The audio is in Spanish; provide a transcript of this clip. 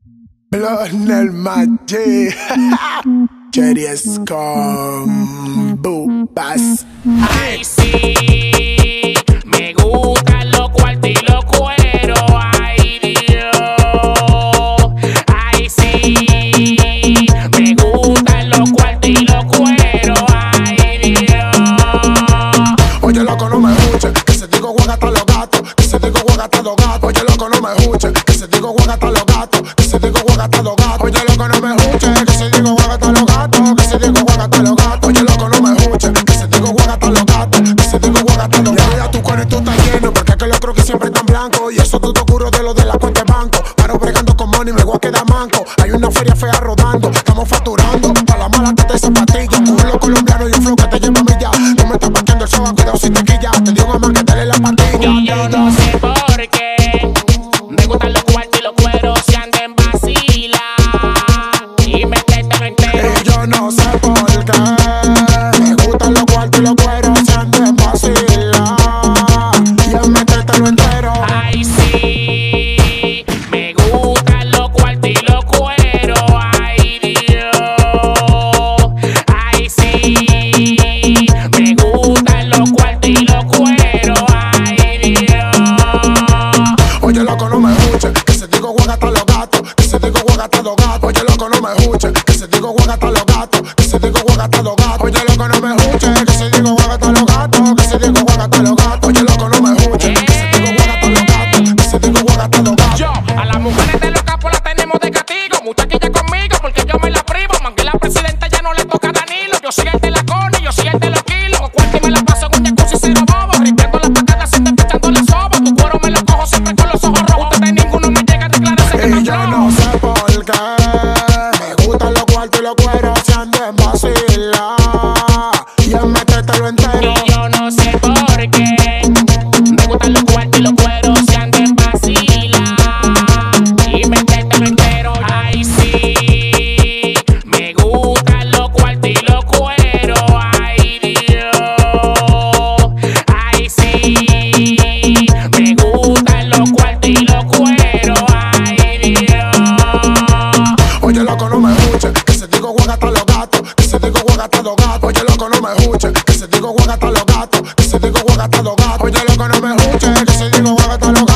Lionel Magic Cherries con Bubas. Ay, sí, me gustan los cuartos y los cueros. Ay, Dios. Ay, sí, me gustan los cuartos y los cueros. Ay, Dios. Oye, loco, no me escuches, que se digo juega hasta los gatos, que se digo juega hasta los gatos. Oye, loco, no me escuches, que se digo juega hasta los gatos, que se digo juega hasta los gatos. Oye, loco, no me escuches, que se digo juega hasta los gatos, que se digo juega hasta los gatos. Oye, loco, no me escuches, que se digo juega hasta los gatos, que se digo juega hasta los gatos. Ya tu cuerpo tú estás lleno, porque es que los croquis siempre están blancos. Y eso tú te oscuro de lo de la cuenta de banco. Paro bregando con money, me voy a quedar manco. Hay una feria fea rodando, estamos facturando. Pa' la mala que te zapatilla, culo colombiano y un flow que te lleva a millas. No me estás partiendo el soba, cuidado si te quilla. Te digo a man que dale la pastilla. Y yo no sé por qué me gustan los cuartos y los cueros. Se anden vacila y métetelo entero. Y yo no sé por qué me gustan los cuartos y los cueros. Se anden vacila y métetelo entero. Ay, sí, me gustan los cuartos y los cueros. Ay, Dios. Ay, sí, me gustan los cuartos y los cueros. Ay, Dios. Oye, loco, no me escuches, que se digo juega hasta los gatos, que se digo juega hasta los gatos. Oye, loco, no me escuches, que se digo juega hasta los gatos, que se digo juega hasta los gatos. Oye, loco, no me escuches, que se digo juega hasta los gatos, que se digo juega hasta los gatos. Oye, loco, no me escuches, que se digo juega hasta los gatos, que se digo juega hasta los gatos. Yo, a las mujeres de los capos las tenemos de castigo. Muchachilla conmigo porque yo me la privo. Manque la presidenta ya no le toca a Danilo. Yo soy el de la cone, yo soy el de los kilos. Cuarto y me la paso en un jacuzzi cero bobo. Limpiando las pacadas sin despechando la soba. Tu cuero me lo cojo siempre con los ojos rojos. Ustedes ninguno me llega a declararse que no Y yo no sé por qué me gustan los cuartos y los cueros. Se anden vacila y métetelo entero. Y yo no sé por qué me gustan los cuartos y los cueros. Se anden vacila y métetelo entero. Ay, sí, me gustan los cuartos y los cueros. Ay, Dios. Ay, sí, me gustan los cuartos y los cueros. Ay, Dios. Oye, loco, no me escuches, que se digo juega hasta los gatos, que se digo juega hasta los gatos. Oye, loco, no me escuches, que se digo juega hasta los gatos, que se digo juega hasta los gatos. Oye, loco, no me escuches, que se digo juega hasta los gatos.